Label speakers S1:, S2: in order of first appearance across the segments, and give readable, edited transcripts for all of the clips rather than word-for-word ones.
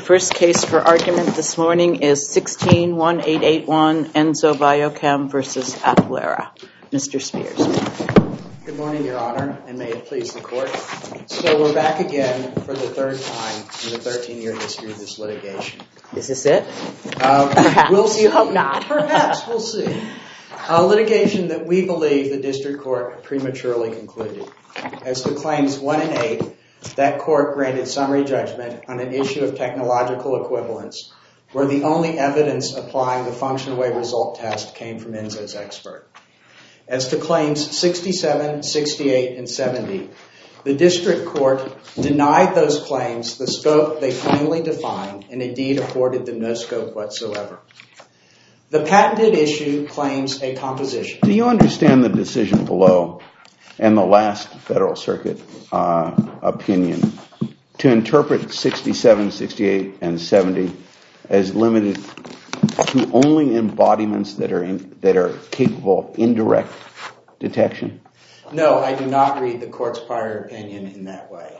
S1: first case for argument this morning is 16-1881 Enzo Biochem v. Accelera. Mr. Spears.
S2: Good morning, Your Honor, and may it please the Court. So we're back again for the third time in the 13-year history of this litigation.
S1: Is this it?
S2: Perhaps. We'll see.
S1: You hope not.
S2: Perhaps. We'll see. A litigation that we believe the District Court prematurely concluded. As to Claims 1 and 8, that court granted summary judgment on an issue of technological equivalence, where the only evidence applying the function away result test came from Enzo's expert. As to Claims 67, 68, and 70, the District Court denied those claims the scope they plainly defined and indeed afforded them no scope whatsoever. The patented issue claims a composition.
S3: Do you understand the decision below and the last Federal Circuit opinion to interpret 67, 68, and 70 as limited to only embodiments that are capable of indirect detection?
S2: No, I do not read the Court's prior opinion in that way.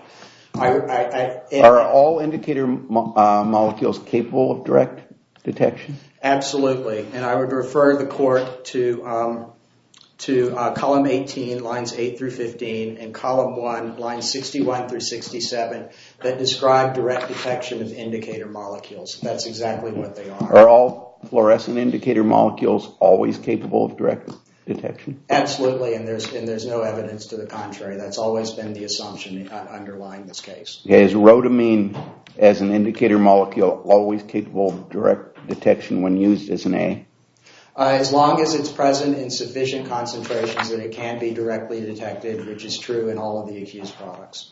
S3: Are all indicator molecules capable of direct detection?
S2: Absolutely, and I would refer the Court to column 18, lines 8 through 15, and column 1, lines 61 through 67, that describe direct detection of indicator molecules. That's exactly what they are.
S3: Are all fluorescent indicator molecules always capable of direct detection?
S2: Absolutely, and there's no evidence to the contrary. That's always been the assumption underlying this case.
S3: Okay, is rhodamine as an indicator molecule always capable of direct detection when used as an A?
S2: As long as it's present in sufficient concentrations that it can be directly detected, which is true in all of the accused products.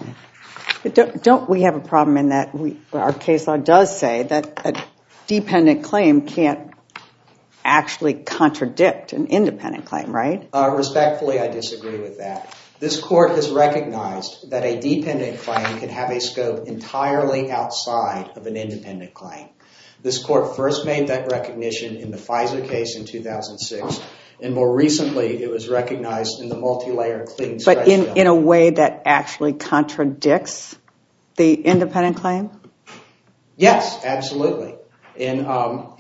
S4: But don't we have a problem in that our case law does say that a dependent claim can't actually contradict an independent claim, right?
S2: Respectfully, I disagree with that. This Court has recognized that a dependent claim can have a scope entirely outside of an independent claim. This Court first made that recognition in the Pfizer case in 2006, and more recently it was recognized in the multi-layer clean stretch.
S4: But in a way that actually contradicts the independent claim?
S2: Yes, absolutely. In the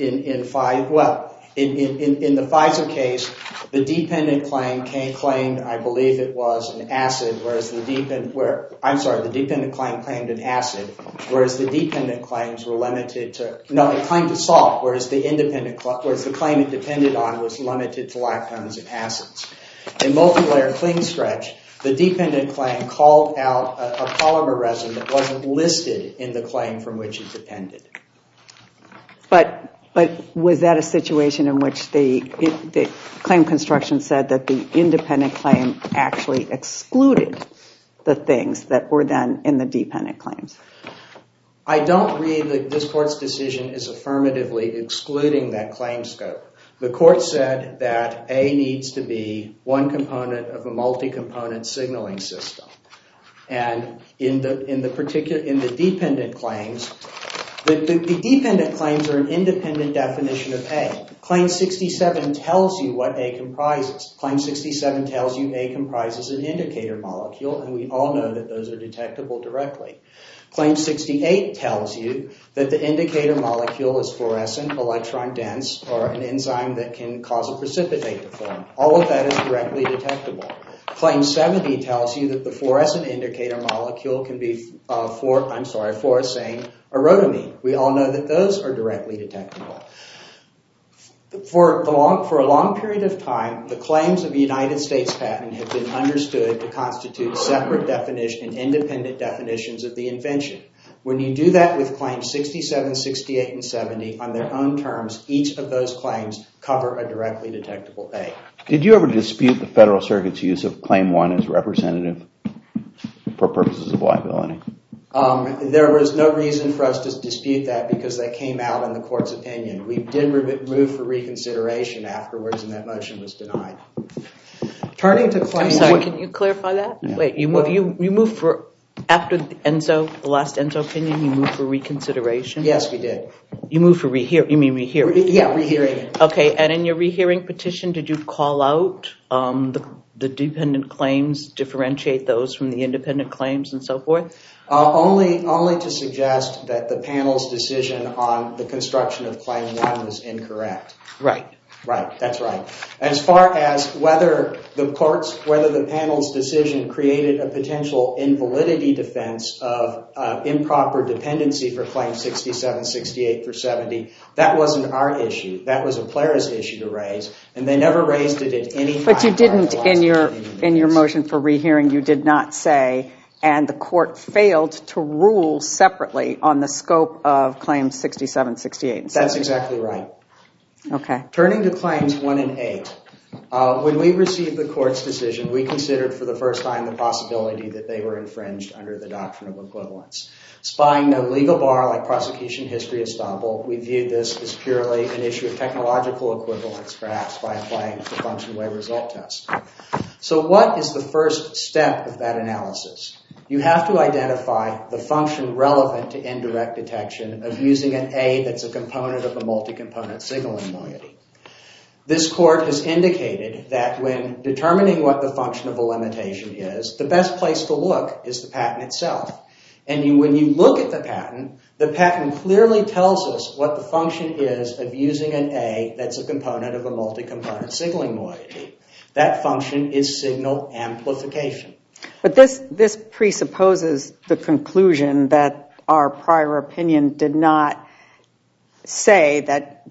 S2: Pfizer case, the dependent claim claimed, I believe it was an acid, whereas the dependent claim claimed an acid, whereas the dependent claims were limited to, it claimed to salt, whereas the claim it depended on was limited to lactones and acids. In multi-layer clean stretch, the dependent claim called out a polymer resin that wasn't listed in the claim from which it depended.
S4: But was that a situation in which the claim construction said that the independent claim actually excluded the things that were then in the dependent claims?
S2: I don't read this Court's decision as affirmatively excluding that claim scope. The Court said that A needs to be one component of a multi-component signaling system. And in the dependent claims, the dependent claims are an independent definition of A. Claim 67 tells you what A comprises. Claim 67 tells you A comprises an indicator molecule, and we all know that those are detectable directly. Claim 68 tells you that the indicator molecule is fluorescent, electron dense, or an enzyme that can cause a precipitate to form. All of that is directly detectable. Claim 70 tells you that the fluorescent indicator molecule can be fluorescein or rhodamine. We all know that those are directly detectable. For a long period of time, the claims of the United States patent have been understood to constitute separate definition and independent definitions of the invention. When you do that with claims 67, 68, and 70 on their own terms, each of those claims cover a directly detectable A.
S3: Did you ever dispute the Federal Circuit's use of Claim 1 as representative for purposes of liability?
S2: There was no reason for us to dispute that because that came out in the Court's opinion. We did move for reconsideration afterwards, and that motion was denied. Turning to claim...
S1: I'm sorry, can you clarify that? Yeah. Wait, you moved for, after the last Enzo opinion, you moved for reconsideration?
S2: Yes, we did.
S1: You moved for rehearing? You mean rehearing?
S2: Yeah, rehearing it.
S1: Okay, and in your rehearing petition, did you call out the the dependent claims, differentiate those from the independent claims and so forth?
S2: Only to suggest that the panel's decision on the construction of Claim 1 was incorrect.
S1: Right.
S2: Right, that's right. As far as whether the panel's decision created a potential invalidity defense of improper dependency for Claims 67, 68 through 70, that wasn't our issue. That was a Plera's issue to raise, and they never raised it at any time.
S4: But you didn't, in your motion for rehearing, you did not say, and the court failed to rule separately on the scope of Claims 67, 68, and 70.
S2: That's exactly right.
S4: Okay.
S2: Turning to Claims 1 and 8, when we received the court's decision, we considered for the first time the possibility that they were infringed under the doctrine of equivalence. Spying no legal bar like prosecution history estoppel, we viewed this as purely an issue of technological equivalence, perhaps by applying the function way result test. So what is the first step of that analysis? You have to identify the function relevant to indirect detection of using an A that's a component of a multi-component signaling moiety. This court has indicated that when determining what the function of a limitation is, the best place to look is the patent itself. And when you look at the patent clearly tells us what the function is of using an A that's a component of a multi-component signaling moiety. That function is signal amplification.
S4: But this presupposes the conclusion that our prior opinion did not say that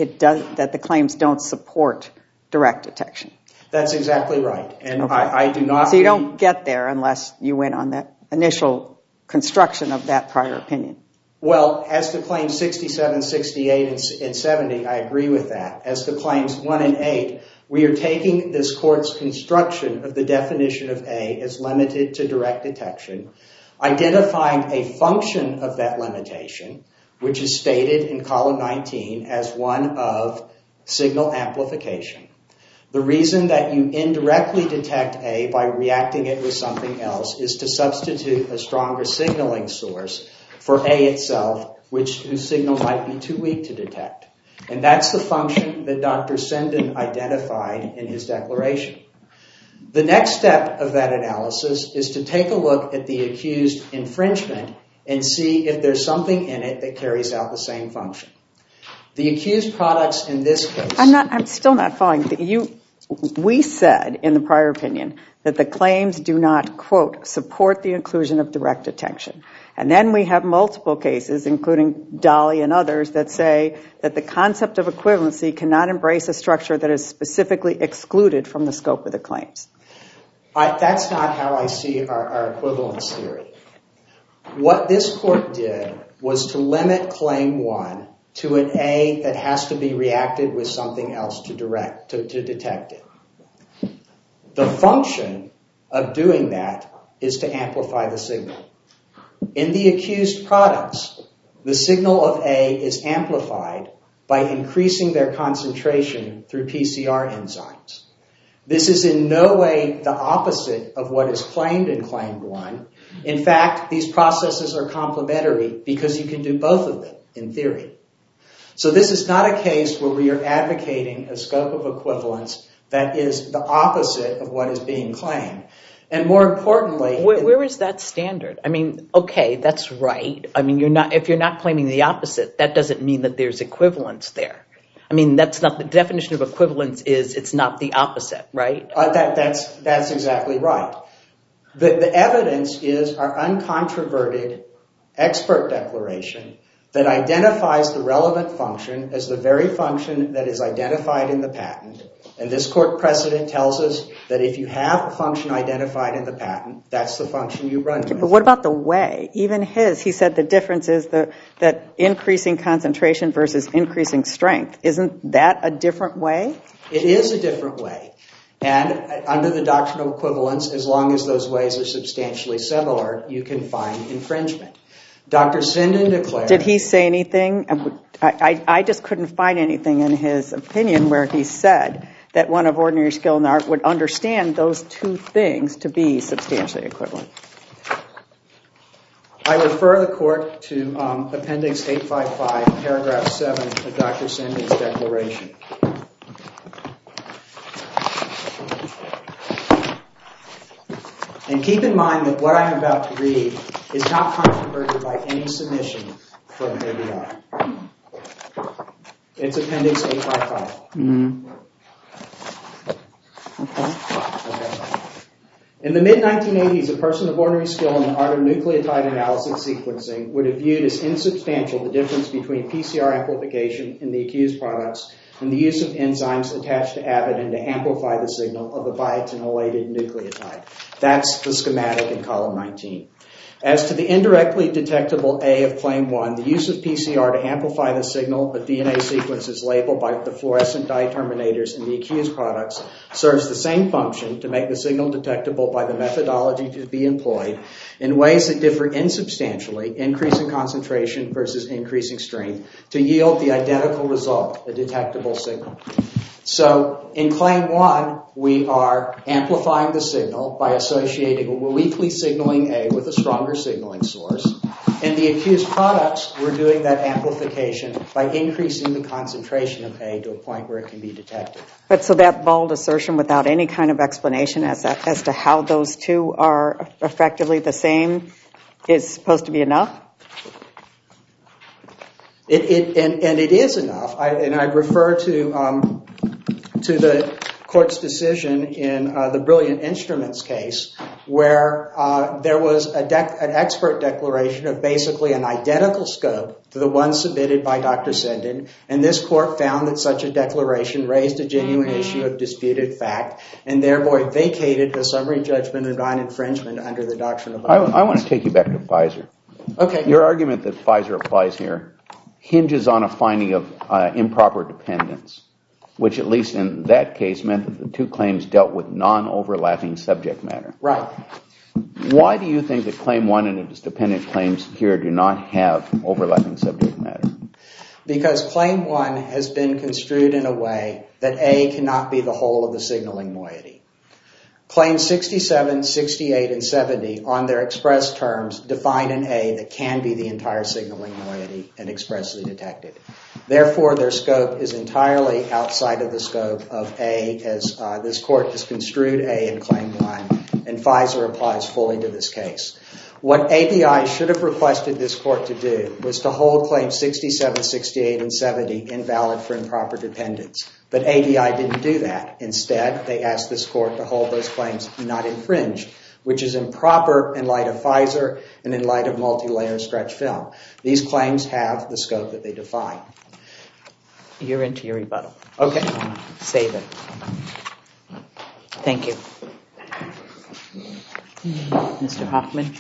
S4: the claims don't support direct detection.
S2: That's exactly right. And okay. I do not...
S4: So you don't get there unless you went on that initial construction of that prior opinion.
S2: Well, as to Claims 67, 68, and 70, I agree with that. As to Claims 1 and 8, we are taking this court's construction of the definition of A as limited to direct detection, identifying a function of that limitation, which is stated in column 19 as one of signal amplification. The reason that you indirectly detect A by reacting it with something else is to substitute a stronger signaling source for A itself, whose signal might be too weak to detect. And that's the function that Dr. Senden identified in his declaration. The next step of that analysis is to take a look at the accused infringement and see if there's something in it that carries out the same function. The accused products in this case...
S4: I'm still not following. We said in the prior opinion that the claims do not, quote, support the inclusion of direct detection. And then we have multiple cases, including Dolly and others, that say that the concept of equivalency cannot embrace a structure that is specifically excluded from the scope of the claims.
S2: That's not how I see our equivalence theory. What this court did was to limit Claim 1 to an A that has to be reacted with something else to detect it. The function of doing that is to amplify the signal. In the accused products, the signal of A is amplified by increasing their concentration through PCR enzymes. This is in no way the opposite of what is claimed in Claim 1. In fact, these processes are complementary because you can do both of them in theory. So this is not a case where we are advocating a scope of equivalence that is the opposite of what is being claimed. And more importantly...
S1: Where is that standard? I mean, okay, that's right. I mean, if you're not claiming the opposite, that doesn't mean that there's equivalence there. I mean, that's not the definition of equivalence is it's not the opposite, right?
S2: That's exactly right. The evidence is our uncontroverted expert declaration that identifies the relevant function as the very function that is identified in the patent. And this court precedent tells us that if you have a function identified in the patent, that's the function you run with.
S4: But what about the way? Even he said the difference is that increasing concentration versus increasing strength. Isn't that a different way?
S2: It is a different way. And under the doctrine of equivalence, as long as those ways are substantially similar, you can find infringement. Dr. Senden declared...
S4: Did he say anything? I just couldn't find anything in his opinion where he said that one of ordinary skill in the art would understand those two things to be substantially equivalent.
S2: I refer the court to Appendix 855, Paragraph 7 of Dr. Senden's declaration. And keep in mind that what I'm about to read is not controverted by any submission from ABI. It's Appendix 855. Okay. In the mid-1980s, a person of ordinary skill in the art of nucleotide analysis sequencing would have viewed as insubstantial the difference between PCR amplification in the accused products and the use of enzymes attached to avidin to amplify the signal of a biotinylated nucleotide. That's the schematic in column 19. As to the indirectly detectable A of Claim 1, the use of PCR to amplify the signal of DNA sequences labeled by the fluorescent dye terminators in the accused products serves the same function to make the signal detectable by the methodology to be employed in ways that differ insubstantially, increasing concentration versus increasing strength, to yield the identical result, a detectable signal. So in Claim 1, we are amplifying the signal by associating a weakly signaling A with a stronger signaling source. In the accused products, we're doing that amplification by increasing the concentration of A to a point where it can be detected.
S4: But so that bald assertion without any kind of explanation as to how those two are effectively the same is supposed to be enough?
S2: And it is enough. I refer to the court's decision in the Brilliant Instruments case, where there was an expert declaration of basically an identical scope to the one submitted by Dr. Senden, and this court found that such a declaration raised a genuine issue of disputed fact and thereby vacated the summary judgment of non-infringement under the doctrine of
S3: I want to take you back to Pfizer.
S2: Okay.
S3: Your argument that Pfizer applies here hinges on a finding of improper dependence, which at least in that case meant that the two claims dealt with non-overlapping subject matter.
S2: Right.
S3: Why do you think that Claim 1 and its dependent claims here do not have overlapping subject matter?
S2: Because Claim 1 has been construed in a way that A cannot be the whole of the signaling moiety. Claims 67, 68, and 70, on their express terms, define an A that can be the entire signaling moiety and expressly detected. Therefore, their scope is entirely outside of the scope of A, as this court has construed A in Claim 1, and Pfizer applies fully to this case. What ABI should have requested this court to do was to hold Claims 67, 68, and 70 invalid for improper dependence. But ABI didn't do that. Instead, they asked this court to hold those claims not infringed, which is improper in light of Pfizer and in light of multi-layer stretch film. These claims have the scope that they define.
S1: You're into your rebuttal.
S2: Okay.
S1: Save it. Thank you. Mr. Hoffman.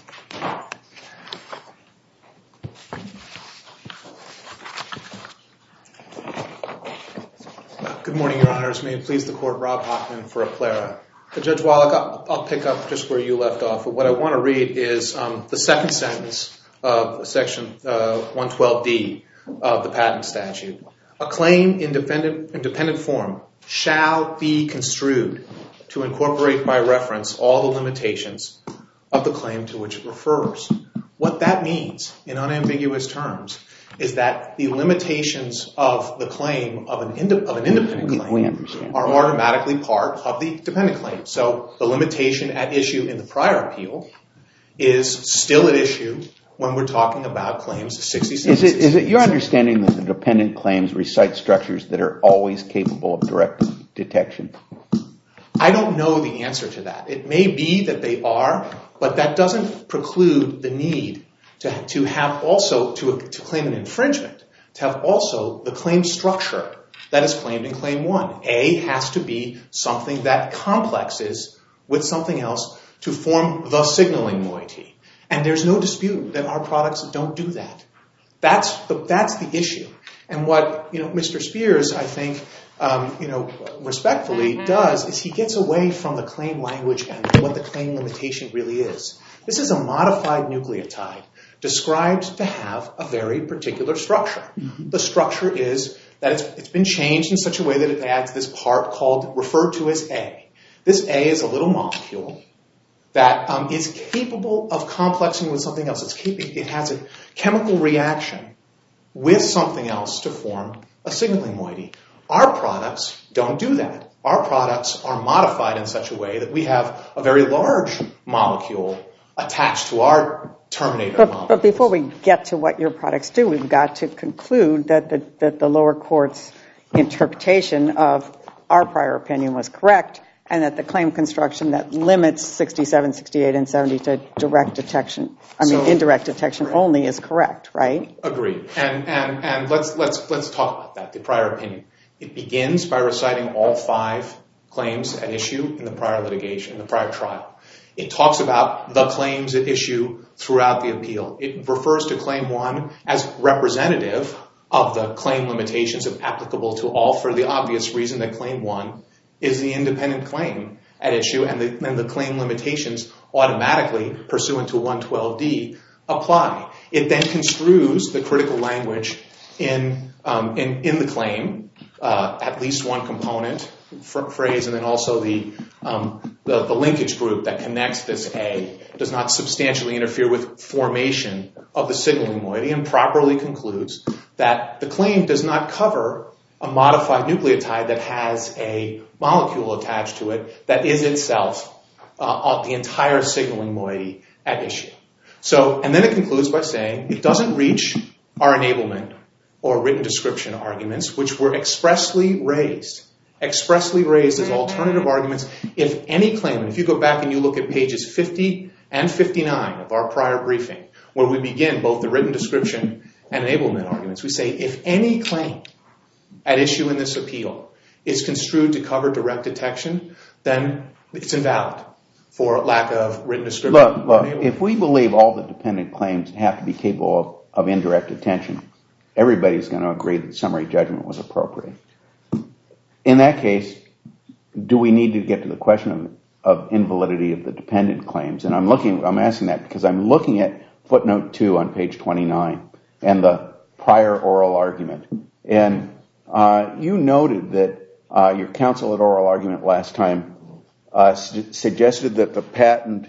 S5: Good morning, Your Honors. May it please the Court, Rob Hoffman for Applera. Judge Wallach, I'll pick up just where you left off. What I want to read is the second sentence of Section 112D of the patent statute. A claim in dependent form shall be construed to incorporate by reference all the limitations of the claim to which it refers. What that means, in unambiguous terms, is that the limitations of the claim of an independent claim are automatically part of the dependent claim. So the limitation at issue in the prior appeal is still at issue when we're talking about claims 67.
S3: Is it your understanding that the dependent claims recite structures that are always capable of direct detection?
S5: I don't know the answer to that. It may be that they are, but that doesn't preclude the need to have also, to claim an infringement, to have also the claim structure that is claimed in Claim 1. A has to be something that complexes with something else to form the signaling moiety. And there's no dispute that our products don't do that. That's the issue. And what Mr. Spears, I think, respectfully does is he gets away from the claim language and what the claim limitation really is. This is a modified nucleotide described to have a very particular structure. Mm-hmm. The structure is that it's been changed in such a way that it adds this part referred to as A. This A is a little molecule that is capable of complexing with something else. It has a chemical reaction with something else to form a signaling moiety. Our products don't do that. our products are modified in such a way that we have a very large molecule attached to our terminator molecule.
S4: But before we get to what your products do, we've got to conclude that the lower court's interpretation of our prior opinion was correct, and that the claim construction that limits 67, 68, and 70 to indirect detection only is correct, right?
S5: Agreed. And let's talk about that, the prior opinion. It begins by reciting all 5 claims at issue in the prior litigation, in the prior trial. It talks about the claims at issue throughout the appeal. It refers to Claim 1 as representative of the claim limitations applicable to all, for the obvious reason that Claim 1 is the independent claim at issue, and the claim limitations automatically, pursuant to 112D, apply. It then construes the critical language in the claim, at least one component, phrase, and then also the linkage group that connects this A does not substantially interfere with formation of the signaling moiety, and properly concludes that the claim does not cover a modified nucleotide that has a molecule attached to it that is itself the entire signaling moiety at issue. So, and then it concludes by saying it doesn't reach our enablement or written description arguments, which were expressly raised as alternative arguments. If any claim, and if you go back and you look at pages 50 and 59 of our prior briefing, where we begin both the written description and enablement arguments, we say if any claim at issue in this appeal is construed to cover direct detection, then it's invalid for lack of written description.
S3: Look, if we believe all the dependent claims have to be capable of indirect detection, everybody's going to agree that summary judgment was appropriate. In that case, do we need to get to the question of invalidity of the dependent claims? And I'm asking that because I'm looking at footnote 2 on page 29 and the prior oral argument. And you noted that your counsel at oral argument last time suggested that the patent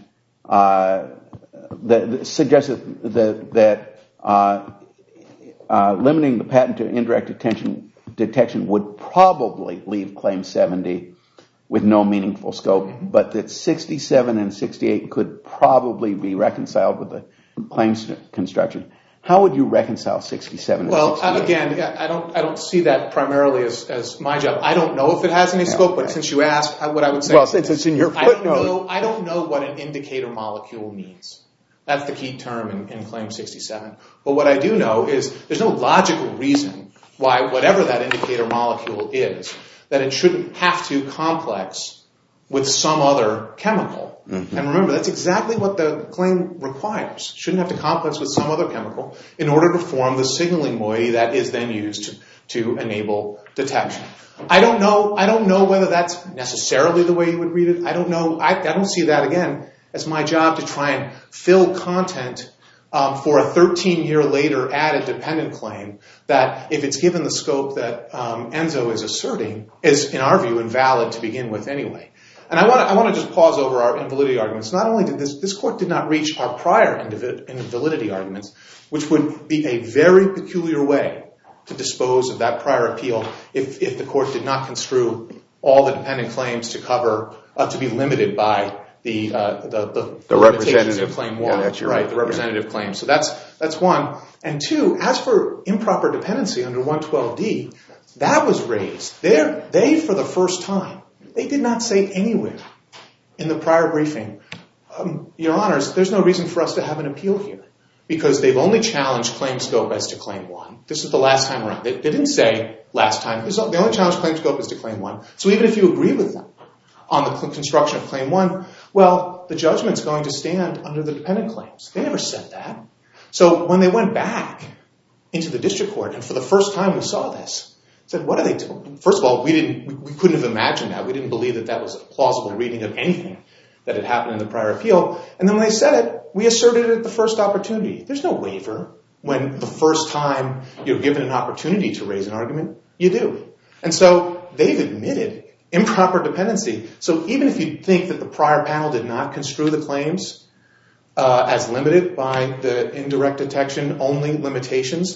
S3: limiting the patent to indirect detection would probably leave Claim 70 with no meaningful scope, but that 67 and 68 could probably be reconciled with the claims construction. How would you reconcile 67 and 68?
S5: Well, again, I don't see that primarily as my job. I don't know if it has any scope, but since you asked, what I would say is,
S3: since it's in your footnote,
S5: I don't know what an indicator molecule means. That's the key term in Claim 67. But what I do know is there's no logical reason why whatever that indicator molecule is, that it shouldn't have to complex with some other chemical. Mm-hmm. And remember, that's exactly what the claim requires. Shouldn't have to complex with some other chemical in order to form the signaling moiety that is then used to enable detection. I don't know whether that's necessarily the way you would read it. I don't know. I don't see that, again, as my job to try and fill content for a 13-year later added dependent claim that, if it's given the scope that Enzo is asserting, is, in our view, invalid to begin with anyway. And I want to just pause over our invalidity arguments. Not only did this court did not reach our prior invalidity arguments, which would be a very peculiar way to dispose of that prior appeal if the court did not construe all the dependent claims to cover, to be limited by the
S3: representative
S5: Claim 1.
S3: Yeah, that's
S5: right, the representative claim. So that's one. And two, as for improper dependency under 112D, that was raised. They, for the first time, they did not say anywhere in the prior briefing, Your Honors, there's no reason for us to have an appeal here, because they've only challenged claim scope as to Claim 1. This is the last time around. They didn't say last time. The only challenge claim scope is to Claim 1. So even if you agree with them on the construction of Claim 1, well, the judgment's going to stand under the dependent claims. They never said that. So when they went back into the district court, and for the first time we saw this, said, what are they doing? First of all, we couldn't have imagined that. We didn't believe that was a plausible reading of anything that had happened in the prior appeal. And then when they said it, we asserted it at the first opportunity. There's no waiver when the first time you're given an opportunity to raise an argument, you do. And so they've admitted improper dependency. So even if you think that the prior panel did not construe the claims as limited by the indirect detection only limitations,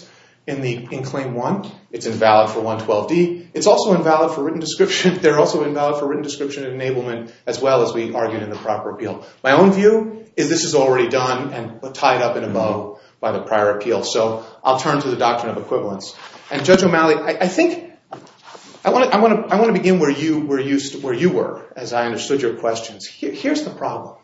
S5: in Claim 1. It's invalid for 112D. It's also invalid for written description. They're also invalid for written description and enablement, as well as we argued in the proper appeal. My own view is this is already done and tied up in a bow by the prior appeal. So I'll turn to the doctrine of equivalence. And Judge O'Malley, I think I want to begin where you were, as I understood your questions. Here's the problem.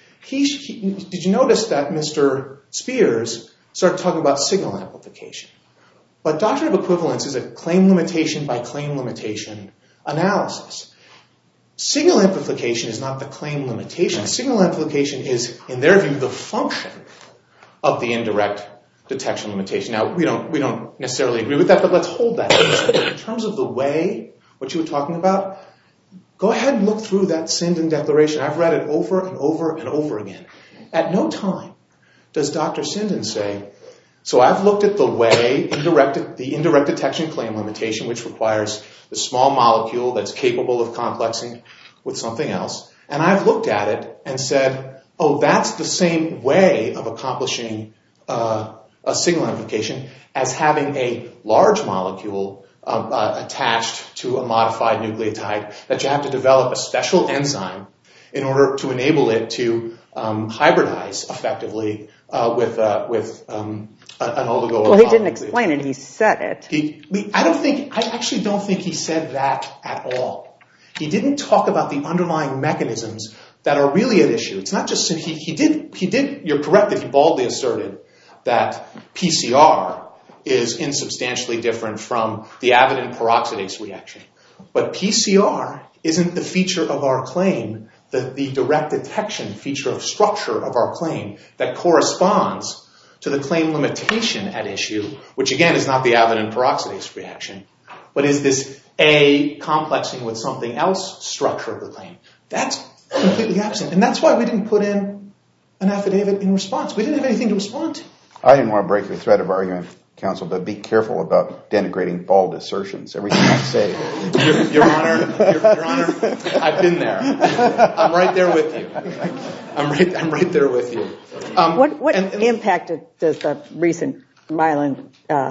S5: Did you notice that Mr. Spears started talking about signal amplification? But doctrine of equivalence is a claim limitation by claim limitation analysis. Signal amplification is not the claim limitation. Signal amplification is, in their view, the function of the indirect detection limitation. Now, we don't necessarily agree with that, but let's hold that. In terms of the way, what you were talking about, go ahead and look through that Sinden Declaration. I've read it over and over and over again. At no time does Dr. Sinden say, so I've looked at the way, the indirect detection claim limitation, which requires the small molecule that's capable of complexing with something else, and I've looked at it and said, oh, that's the same way of accomplishing a signal amplification as having a large molecule attached to a modified nucleotide that you have to develop a special enzyme in order to enable it to hybridize effectively with an oligo.
S4: Well, he didn't explain it. He said it.
S5: I actually don't think he said that at all. He didn't talk about the underlying mechanisms that are really at issue. It's not just he did. You're correct that he baldly asserted that PCR is insubstantially different from the avidin peroxidase reaction. But PCR isn't the feature of our claim, the direct detection feature of structure of our claim that corresponds to the claim limitation at issue, which again is not the avidin peroxidase reaction, but is this A complexing with something else structure of the claim. That's completely absent. And that's why we didn't put in an affidavit in response. We didn't have anything to respond to. I
S3: didn't want to break your thread of argument, counsel, but be careful about denigrating bald assertions. Everything I say.
S5: Your Honor, I've been there. I'm right there with you. I'm right there with you.
S4: What impact does the recent Mylan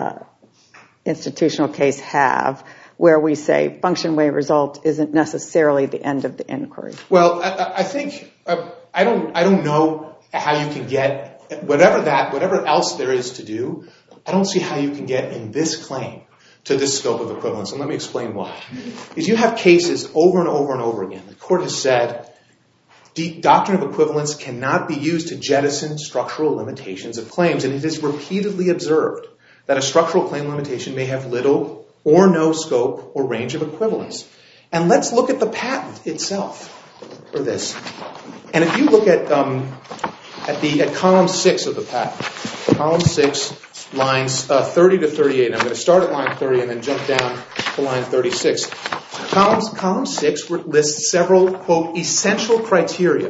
S4: institutional case have, where we say function way result isn't necessarily the end of the inquiry?
S5: Well, I think I don't know how you can get whatever else there is to do. I don't see how you can get in this claim to this scope of equivalence. And let me explain why. Because you have cases over and over and over again. The court has said the doctrine of equivalence cannot be used to jettison structural limitations of claims. And it is repeatedly observed that a structural claim limitation may have little or no scope or range of equivalence. And let's look at the patent itself for this. And if you look at column 6 of the patent, column 6, lines 30 to 38. I'm going to start at line 30 and then jump down to line 36. Column 6 lists several, quote, essential criteria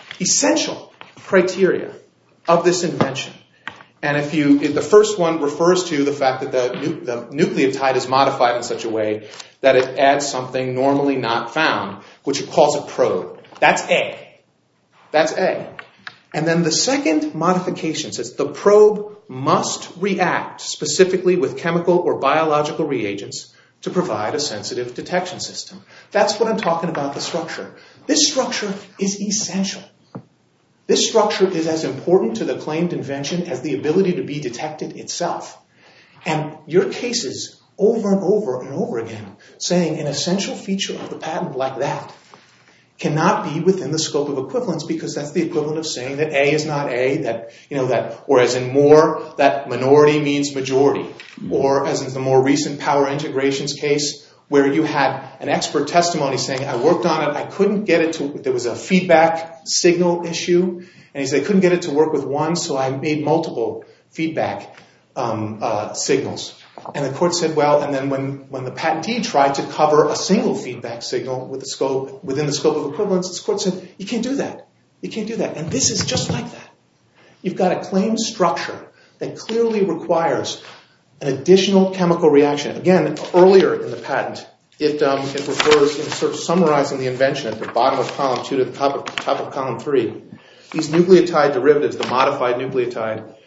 S5: of this invention. And the first one refers to the fact that the nucleotide is modified in such a way that it adds something normally not found, which it calls a probe. That's A. And then the second modification says the probe must react specifically with chemical or biological reagents to provide a sensitive detection system. That's what I'm talking about, the structure. This structure is essential. This structure is as important to the claimed invention as the ability to be detected itself. And your cases over and over and over again saying an essential feature of the patent like that cannot be within the scope of equivalence, because that's the equivalent of saying that A is not A, or as in Moore, that minority means majority, or as in the more recent power integrations case, where you had an expert testimony saying, I worked on it, I couldn't get it to, there was a feedback signal issue, and he said, I couldn't get it to work with one, so I made multiple feedback signals. And the court said, well, and then when the patentee tried to cover a single feedback signal within the scope of equivalence, the court said, you can't do that. You can't do that. And this is just like that. You've got a claim structure that clearly requires an additional chemical reaction. Again, earlier in the patent, it refers, in sort of summarizing the invention at the bottom of column 2 to the top of column 3, these nucleotide derivatives, the modified nucleotide,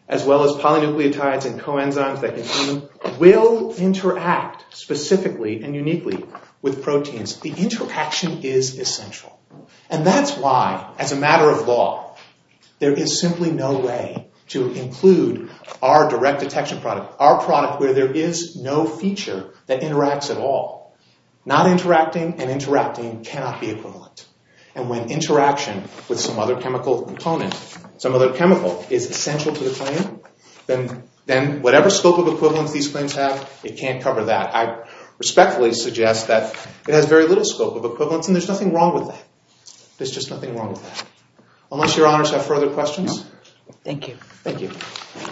S5: as well as polynucleotides and coenzymes that contain them, will interact specifically and uniquely with proteins. The interaction is essential. And that's why, as a matter of law, there is simply no way to include our direct detection product, our product where there is no feature that interacts at all. Not interacting and interacting cannot be equivalent. And when interaction with some other chemical component, some other chemical is essential to the claim, then whatever scope of equivalence these claims have, it can't cover that. I respectfully suggest that it has very little scope of equivalence, and there's nothing wrong with that. There's just nothing wrong with that. Unless your honors have further questions?
S1: No. Thank you.
S5: Thank you.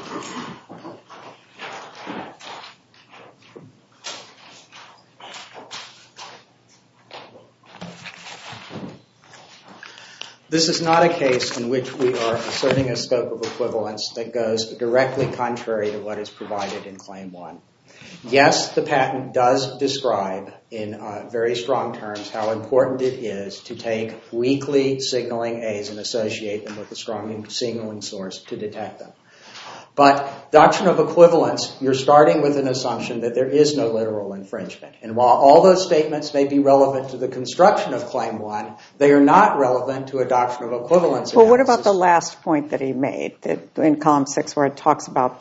S2: This is not a case in which we are asserting a scope of equivalence that goes directly contrary to what is provided in Claim 1. Yes, the patent does describe in very strong terms how important it is to take weakly signaling A's and associate them with a strong signaling source to detect them. But doctrine of equivalence, you're starting with an assumption that there is no literal infringement. And while all those statements may be relevant to the construction of Claim 1, they are not relevant to a doctrine of equivalence analysis.
S4: Well, what about the last point that he made that in column 6 where it talks about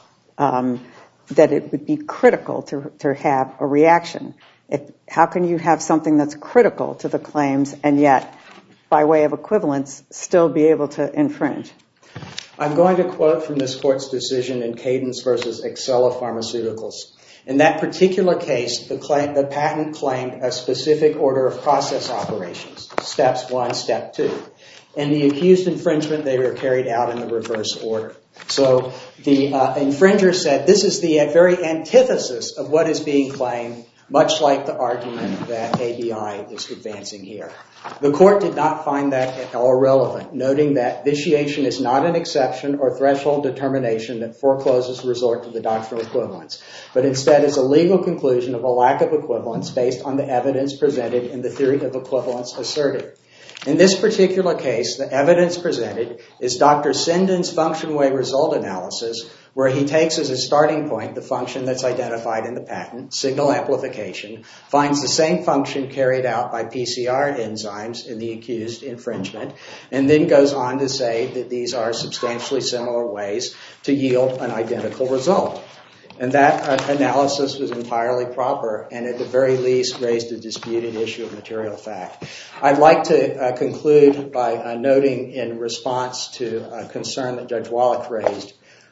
S4: that it would be critical to have a reaction? How can you have something that's critical to the claims and yet, by way of equivalence, still be able to infringe?
S2: I'm going to quote from this court's decision in Cadence versus Excella Pharmaceuticals. In that particular case, the patent claimed a specific order of process operations, steps 1, step 2. In the accused infringement, they were carried out in the reverse order. So the infringer said, this is the very antithesis of what is being claimed, much like the argument that ABI is advancing here. The court did not find that at all relevant, noting that vitiation is not an exception or threshold determination that forecloses resort to the doctrine of equivalence, but instead is a legal conclusion of a lack of equivalence based on the evidence presented in the theory of equivalence asserted. In this particular case, the evidence presented is Dr. Sinden's function-way result analysis, where he takes as a starting point the function that's identified in the patent, signal amplification, finds the same function carried out by PCR enzymes in the accused infringement, and then goes on to say that these are substantially similar ways to yield an identical result. And that analysis was entirely proper and at the very least raised a disputed issue of material fact. I'd like to conclude by noting in response to a concern that Judge Wallach raised,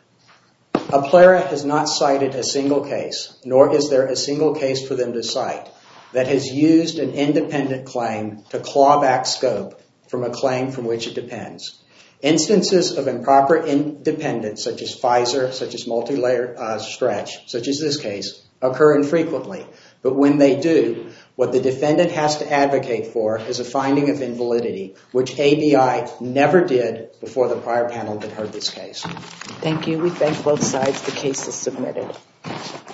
S2: Aplera has not cited a single case, nor is there a single case for them to cite, that has used an independent claim to claw back scope from a claim from which it depends. Instances of improper independence, such as Pfizer, such as multi-layer stretch, such as this case, occur infrequently. But when they do, what the defendant has to advocate for is a finding of invalidity, which ABI never did before the prior panel that heard this case.
S1: Thank you. We thank both sides. The case is submitted.